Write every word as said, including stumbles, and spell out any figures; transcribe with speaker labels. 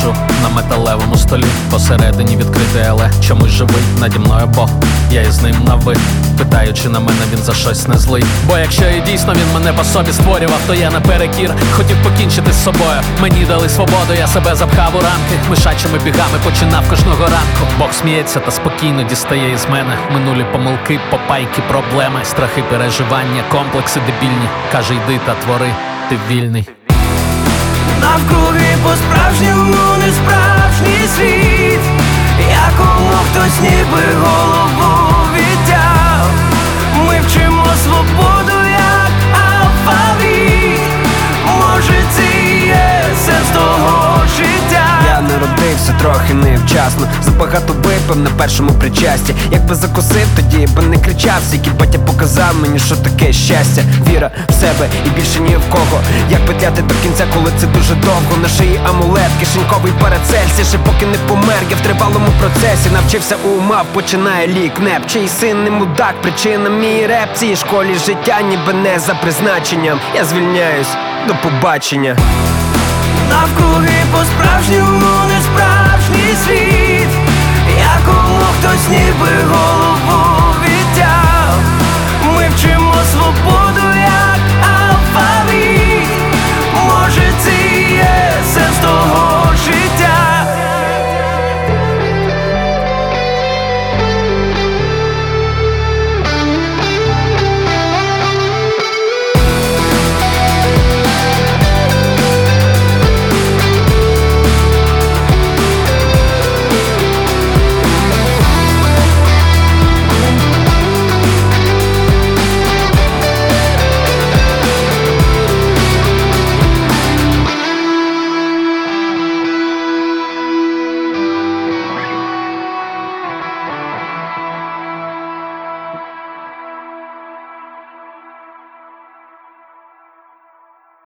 Speaker 1: лежу на металевому столі, посередині відкритий, але чомусь живий. Наді мною Бог, я із ним на ви. Питаю, чи на мене він за щось не злий. Бо якщо і дійсно він мене по собі створював, то я наперекір хотів покінчити з собою. Мені дали свободу, я себе запхав у рамки. Мишачими бігами починав кожного ранку. Бог сміється та спокійно дістає із мене минулі помилки, попайки, проблеми, страхи, переживання, комплекси дебільні. Каже, йди та твори, ти вільний.
Speaker 2: Навкруги по-справжньому не справжній світ, якому хтось ніби голову відтяв. Ми вчимо свободу як алфавіт. Може, це і є сенс того життя.
Speaker 3: Я народився трохи невчасно, забагато випив на першому причасті. Якби закусив, тоді би не кричав. Скільки батя показав мені, що таке щастя. Віра в себе і більше ні в кого. Як петляти до кінця, коли це дуже довго. На шиї амулет, кишеньковий парацельс. Ще поки не помер, я в тривалому процесі. Навчився у умав, починає лік неп. Чий син не мудак, причина мій реп. В цій школі життя ніби не за призначенням. Я звільняюсь, до побачення.
Speaker 2: Навкруги по-справжньому не справжній світ, якому хтось ніби голову відтяв. Ми вчимо